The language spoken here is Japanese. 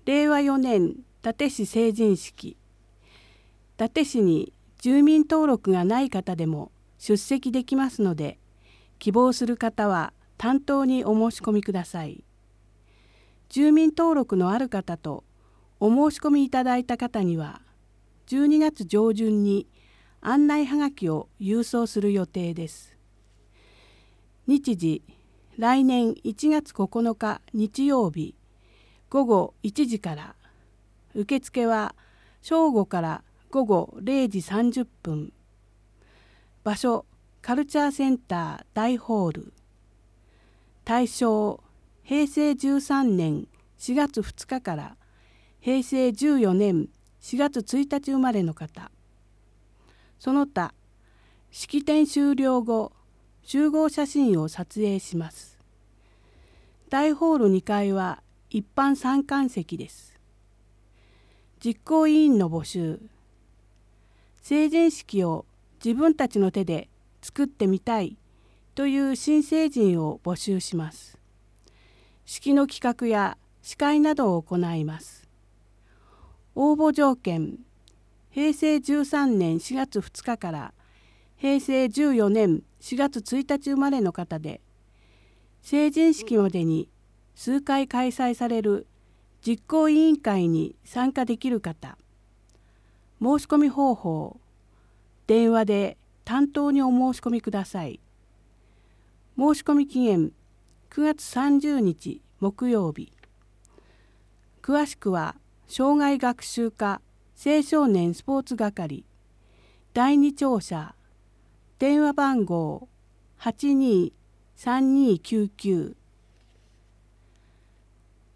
令和4年伊達市成人式。伊達市に住民登録がない方でも出席できますので、希望する方は担当にお申し込みください。住民登録のある方とお申し込みいただいた方には、12月上旬に案内はがきを郵送する予定です。日時、来年1月9日日曜日午後1時から。受付は正午から午後0時30分。場所、カルチャーセンター大ホール。対象、平成13年4月2日から平成14年4月1日生まれの方。その他、式典終了後、集合写真を撮影します。大ホール2階は一般参観席です。実行委員の募集。成人式を自分たちの手で作ってみたいという新成人を募集します。式の企画や司会などを行います。応募条件、平成13年4月2日から平成14年4月1日生まれの方で、成人式までに数回開催される実行委員会に参加できる方。申し込み方法、電話で担当にお申し込みください。申し込み期限9月30日木曜日。詳しくは障害学習課青少年スポーツ係第2庁舎電話番号823299